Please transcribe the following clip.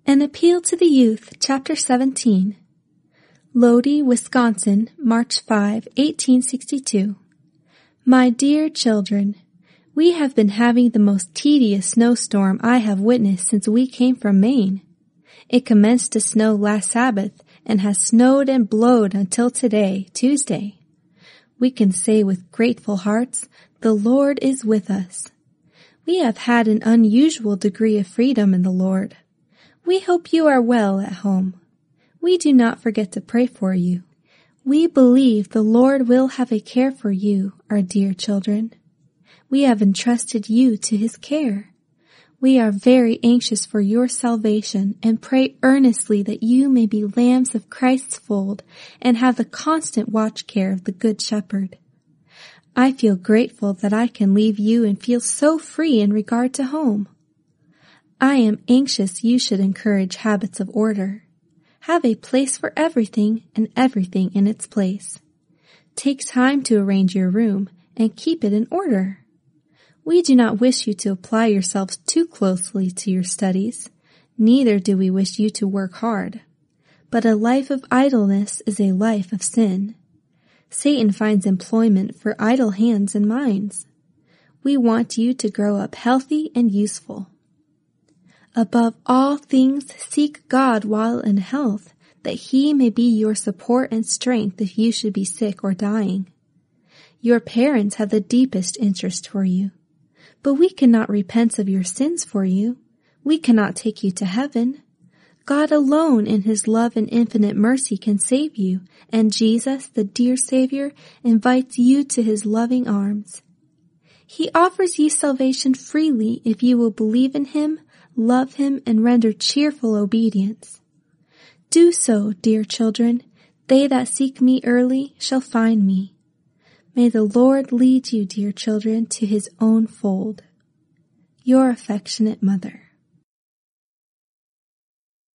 An Appeal to the Youth, Chapter 17. Lodi, Wisconsin, March 5, 1862. My dear children, we have been having the most tedious snowstorm I have witnessed since we came from Maine. It commenced to snow last Sabbath and has snowed and blowed until today, Tuesday. We can say with grateful hearts, the Lord is with us. We have had an unusual degree of freedom in the Lord. We hope you are well at home. We do not forget to pray for you. We believe the Lord will have a care for you, our dear children. We have entrusted you to His care. We are very anxious for your salvation and pray earnestly that you may be lambs of Christ's fold and have the constant watch care of the Good Shepherd. I feel grateful that I can leave you and feel so free in regard to home. I am anxious you should encourage habits of order. Have a place for everything and everything in its place. Take time to arrange your room and keep it in order. We do not wish you to apply yourselves too closely to your studies, neither do we wish you to work hard. But a life of idleness is a life of sin. Satan finds employment for idle hands and minds. We want you to grow up healthy and useful. Above all things, seek God while in health, that He may be your support and strength if you should be sick or dying. Your parents have the deepest interest for you, but we cannot repent of your sins for you. We cannot take you to heaven. God alone in His love and infinite mercy can save you, and Jesus, the dear Savior, invites you to His loving arms. He offers you salvation freely if you will believe in Him, love Him, and render cheerful obedience. Do so, dear children. They that seek me early shall find me. May the Lord lead you, dear children, to His own fold. Your affectionate mother.